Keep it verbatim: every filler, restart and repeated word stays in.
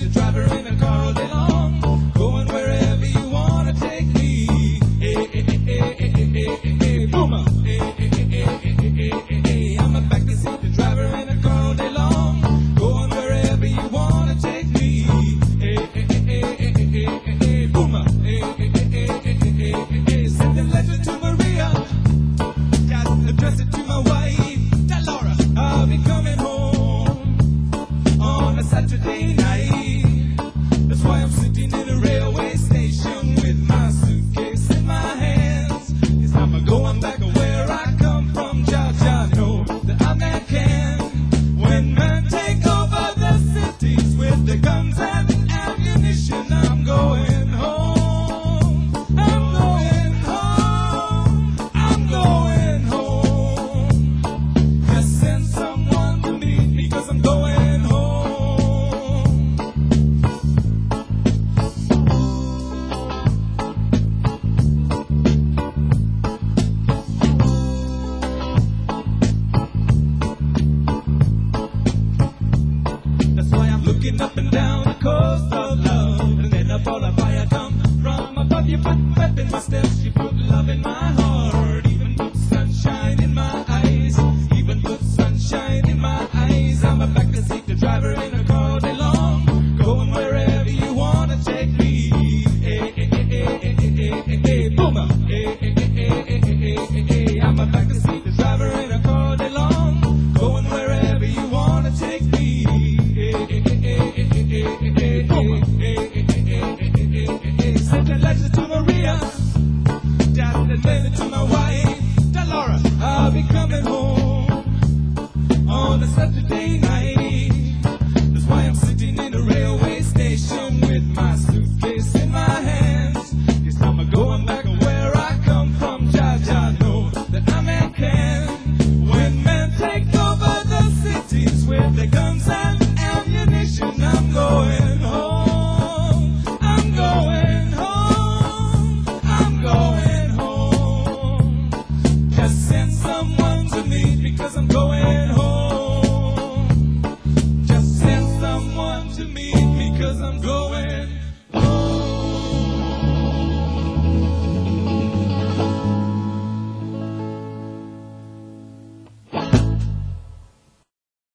to drive her in a car all day long, going wherever you wanna take me. Hey, hey, hey, hey, hey, hey, hey, hey, boomer. Hey, hey, hey, hey, hey, hey, hey, hey. I'm a backseat to drive her in a car all day long, going wherever you wanna take me. Hey, hey, hey, hey, hey, hey, hey, hey, boomer. Hey, hey, hey, hey, hey, hey, hey, hey. Send a letter to Maria, just address it to my wife. Tell Laura I'll be coming home on a Saturday night. That's why I'm sitting in a railway station with my suitcase in my hands. Yes, I'm going back where I come from. Jah Jah know that I'm that can. When men take over the cities with the guns and ammunition, I'm going home. I'm going home. I'm going home. Just send someone to meet me, 'cause I'm going home. That's why I'm looking up and down the coast of love, and then up all up I come from above. You put pep in my steps, you put love in my heart, even put sunshine in my eyes, even put sunshine in my eyes. I'm a backseat to driver in a car all day long, going wherever you wanna take me. Hey, hey, hey, hey, hey, hey, hey, hey, boomer. Hey, hey, hey, hey, hey, hey, hey, hey. I'm a backseat to driver in a car all day long, going wherever you wanna take me. Hey, hey, hey, hey, hey, hey, hey, hey, boomer. Hey, hey, hey, hey, hey, hey, hey, hey. Send a letter to Maria, just a letter to my wife. Tell Laura I'll be coming home on a Saturday night. That's why I'm sitting in a railway station with my suitcase in my hands. Yes, I'm a going back where I come from. Jah Jah know that I'm at can. When men take over the cities with their guns and ammunition, I'm going home. I'm going home. I'm going home. Just send someone to meet me, 'cause I'm going home. Just send someone to meet me, 'cause I'm going